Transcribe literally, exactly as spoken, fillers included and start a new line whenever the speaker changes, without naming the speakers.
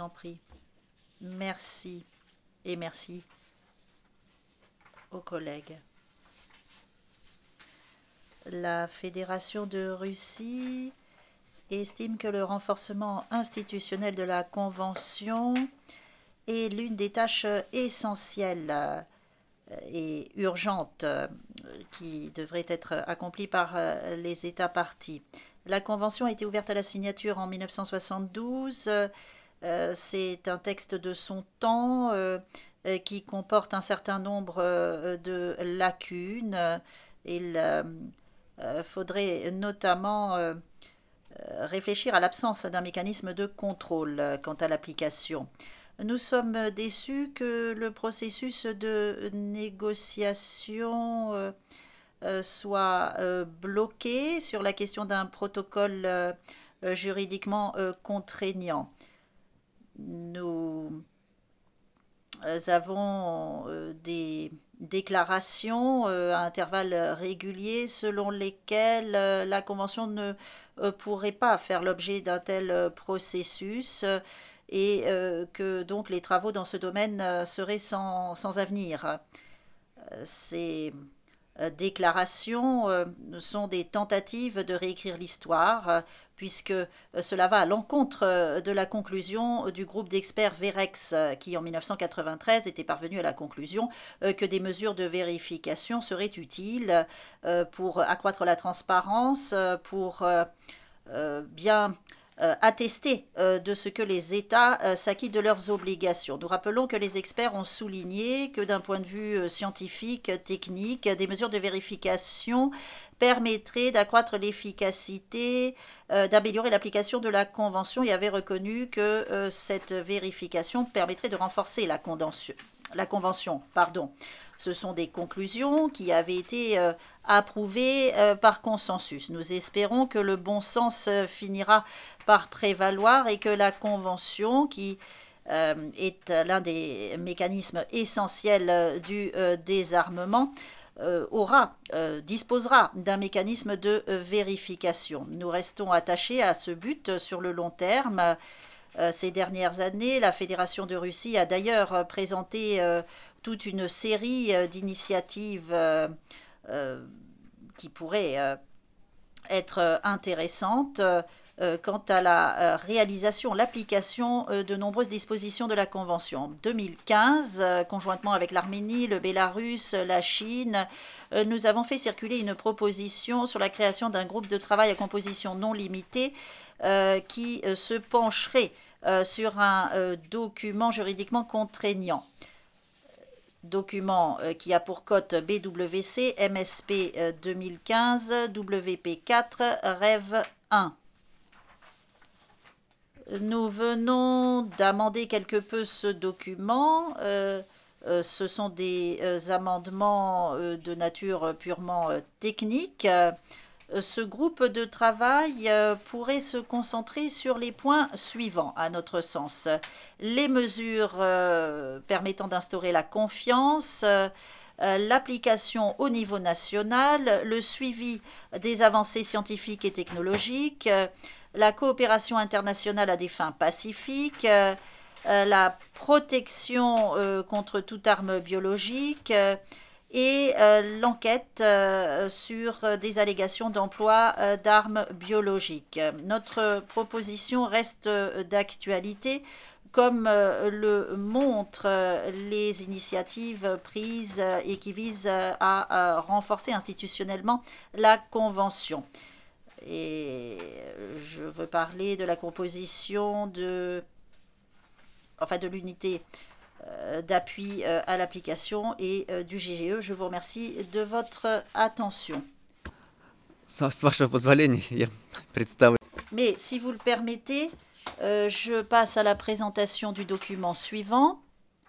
en prie. Merci et merci aux collègues. La Fédération de Russie estime que le renforcement institutionnel de la Convention est l'une des tâches essentielles et urgentes qui devrait être accomplie par les États parties. La Convention a été ouverte à la signature en mille neuf cent soixante-douze. C'est un texte de son temps qui comporte un certain nombre de lacunes. Il faudrait notamment réfléchir à l'absence d'un mécanisme de contrôle quant à l'application. Nous sommes déçus que le processus de négociation euh, euh, soit euh, bloqué sur la question d'un protocole euh, juridiquement euh, contraignant. Nous avons euh, des déclarations euh, à intervalles réguliers selon lesquelles euh, la Convention ne euh, pourrait pas faire l'objet d'un tel euh, processus euh, et euh, que donc les travaux dans ce domaine euh, seraient sans, sans avenir. Euh, Ces euh, déclarations euh, sont des tentatives de réécrire l'histoire, euh, puisque euh, cela va à l'encontre euh, de la conclusion du groupe d'experts VEREX, euh, qui en mille neuf cent quatre-vingt-treize était parvenu à la conclusion euh, que des mesures de vérification seraient utiles euh, pour accroître la transparence, euh, pour euh, euh, bien euh, attester euh, de ce que les États euh, s'acquittent de leurs obligations. Nous rappelons que les experts ont souligné que d'un point de vue euh, scientifique, technique, des mesures de vérification permettraient d'accroître l'efficacité, euh, d'améliorer l'application de la Convention et avaient reconnu que euh, cette vérification permettrait de renforcer la, la Convention. Pardon. Ce sont des conclusions qui avaient été euh, approuvées euh, par consensus. Nous espérons que le bon sens euh, finira par prévaloir et que la Convention, qui euh, est l'un des mécanismes essentiels euh, du euh, désarmement, euh, aura, euh, disposera d'un mécanisme de euh, vérification. Nous restons attachés à ce but sur le long terme. Euh, ces dernières années, la Fédération de Russie a d'ailleurs euh, présenté euh, toute une série euh, d'initiatives euh, euh, qui pourraient euh, être intéressantes euh, quant à la euh, réalisation, l'application euh, de nombreuses dispositions de la Convention. En deux mille quinze, euh, conjointement avec l'Arménie, le Bélarus, la Chine, euh, nous avons fait circuler une proposition sur la création d'un groupe de travail à composition non limitée euh, qui euh, se pencherait euh, sur un euh, document juridiquement contraignant. Document euh, qui a pour code B W C M S P euh, deux mille quinze W P quatre REV un. Nous venons d'amender quelque peu ce document. Euh, euh, ce sont des euh, amendements euh, de nature purement euh, technique. Euh, ce groupe de travail euh, pourrait se concentrer sur les points suivants, à notre sens. Les mesures euh, permettant d'instaurer la confiance, euh, l'application au niveau national, le suivi des avancées scientifiques et technologiques, euh, la coopération internationale à des fins pacifiques, euh, euh, la protection euh, contre toute arme biologique euh, et euh, l'enquête euh, sur des allégations d'emploi euh, d'armes biologiques. Notre proposition reste euh, d'actualité comme euh, le montrent euh, les initiatives prises euh, et qui visent euh, à, à renforcer institutionnellement la Convention. Et je veux parler de la composition de, enfin de l'unité euh, d'appui euh, à l'application et euh, du G G E. Je vous remercie de votre attention.
С вашего позволения, я представлю.
Mais si vous le permettez, euh, je passe à la présentation du document suivant.